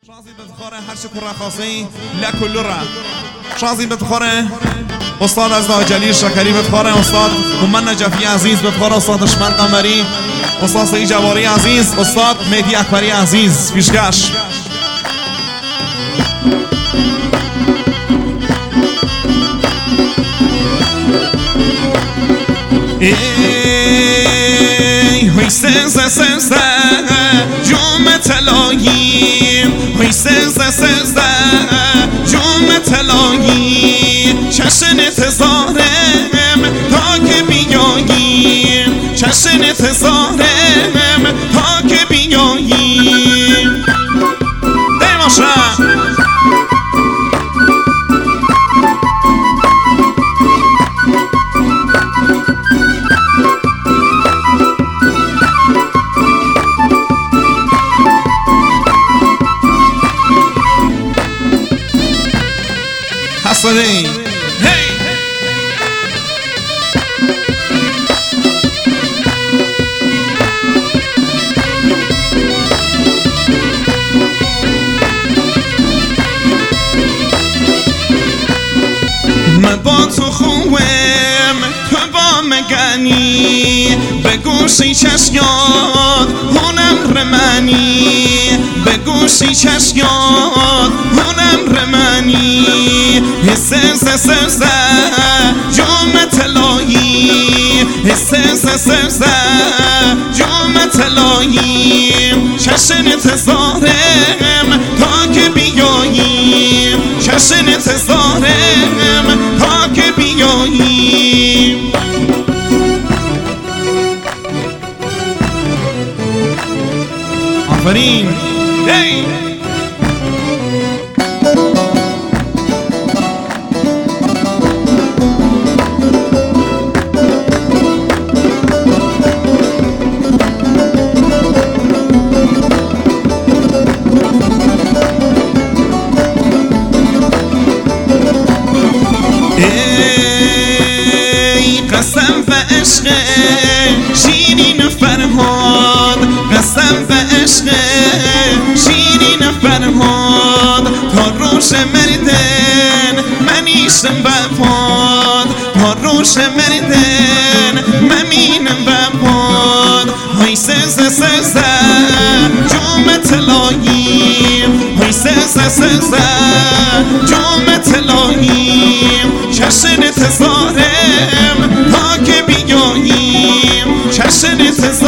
شازي بتخاره هر شي كره خاصي لكل را شازي بتخاره استاد ازنا جلیل شکری بتخاره استاد مومن نجفی عزیز بتخاره استاد اشمن قمری استاد سعید جواری عزیز استاد مهدی اکبری عزیز پیشکش هی سنزه جوم طلاییم هی سنزه جوم طلاییم چشن انتظارم تا که بیاییم چشن انتظارم تا که بیاییم دیماشا حسنی هی من با تو خوبم تو با مگنی به گوشی چشیات هنم رمنی به گوشی چشیات هنم رمنی سنزه جوم طلایی سنزه جوم طلایی چشن انتظارم تا که بیاییم چشن انتظارم تا که بیاییم آفرین هی قسم و عشق شیرین فرهاد قسم و عشق شیرین فرهاد تا روش مردن منیشم بپاد تا روش مردن ممینم بپاد های سنزه جوم طلاییم های سنزه جوم طلاییم چشن انتظارم تا که بیاییم چشن انتظارم